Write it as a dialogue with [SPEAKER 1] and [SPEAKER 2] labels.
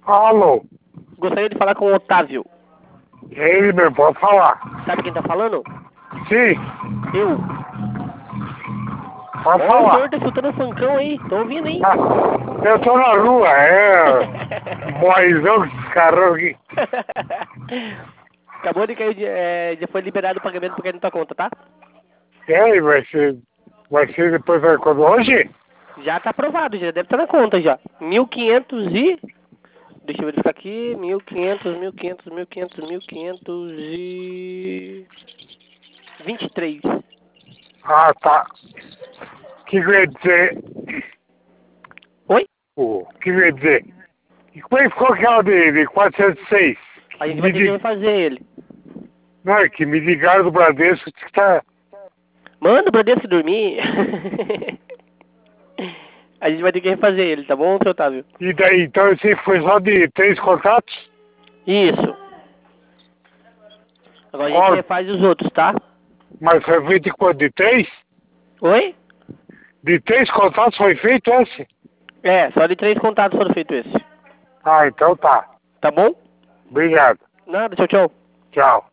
[SPEAKER 1] Alô?
[SPEAKER 2] Gostaria de falar com o Otávio.
[SPEAKER 1] Ele mesmo, pode falar.
[SPEAKER 2] Sabe quem tá falando?
[SPEAKER 1] Sim,
[SPEAKER 2] Eu.
[SPEAKER 1] pode
[SPEAKER 2] Ó, o
[SPEAKER 1] falar.
[SPEAKER 2] senhor tá escutando funkão aí. Tô ouvindo, hein?
[SPEAKER 1] Ah, eu tô na rua, boizão com esses carrão aqui.
[SPEAKER 2] Acabou de cair, já foi liberado o pagamento porque na tua conta, tá?
[SPEAKER 1] E vai ser depois da quando hoje?
[SPEAKER 2] Já tá aprovado, já deve estar na conta já. 1.500 e... Deixa eu verificar aqui. 1.523.
[SPEAKER 1] Ah, tá. O que eu ia dizer?
[SPEAKER 2] Oi?
[SPEAKER 1] O que eu ia dizer? E como é que ficou aquela de 406?
[SPEAKER 2] A gente vai ter que refazer ele.
[SPEAKER 1] Não, é que me ligaram do Bradesco que tá...
[SPEAKER 2] Manda o Bradesco dormir. A gente vai ter que refazer ele, tá bom, seu Otávio?
[SPEAKER 1] E daí, então esse foi só de 3 contatos?
[SPEAKER 2] Isso. Agora a gente
[SPEAKER 1] Ó,
[SPEAKER 2] refaz os outros, tá?
[SPEAKER 1] mas foi feito de quanto? De 3?
[SPEAKER 2] Oi?
[SPEAKER 1] De 3 contatos foi feito esse?
[SPEAKER 2] É, só de 3 contatos foram feitos esse.
[SPEAKER 1] Ah, então tá.
[SPEAKER 2] Tá bom?
[SPEAKER 1] Obrigado.
[SPEAKER 2] Nada, tchau, tchau.
[SPEAKER 1] Tchau.